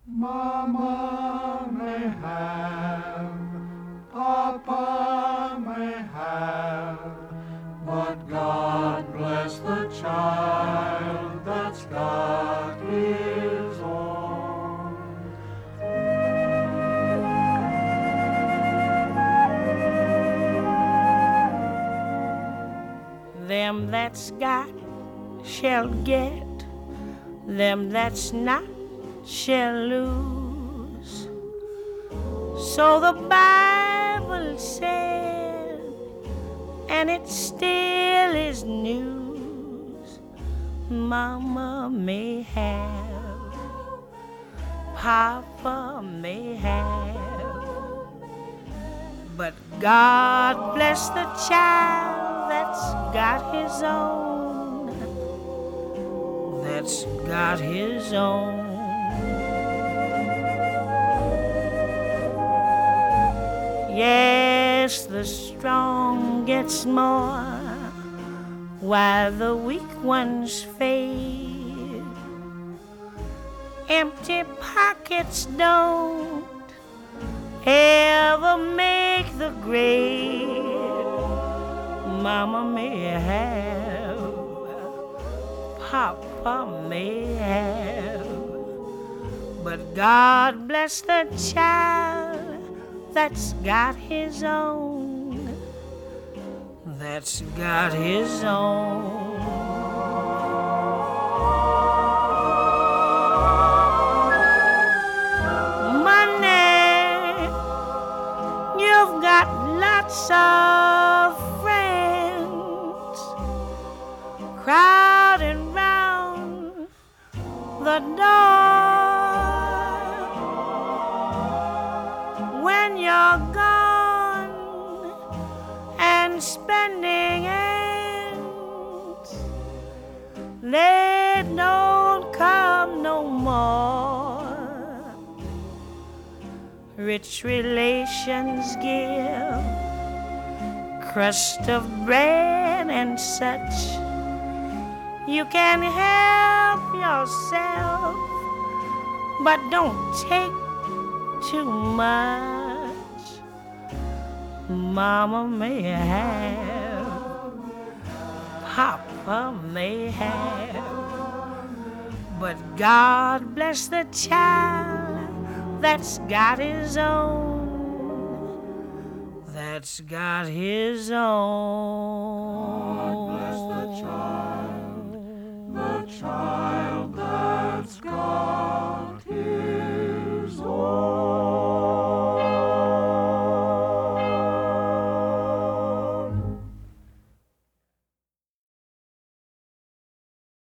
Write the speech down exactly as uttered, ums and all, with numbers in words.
Mama may have, Papa may have, but God bless the child that's got his own. Them that's got shall get, them that's not shall lose. So the Bible said, and it still is news. Mama may have, Papa may have, but God bless the child that's got his own, that's got his own. Yes, the strong gets more while the weak ones fade. Empty pockets don't ever make the grade. Mama may have, Papa may have, but God bless the child that's got his own, that's got his own. Money, you've got lots of friends crowding round the door. When you're gone and spending ends, they don't come no more. Rich relations give crust of bread and such. You can help yourself, but don't take too much. Mama may have, Papa may have, but God bless the child that's got his own, that's got his own. God bless the child, the child that's got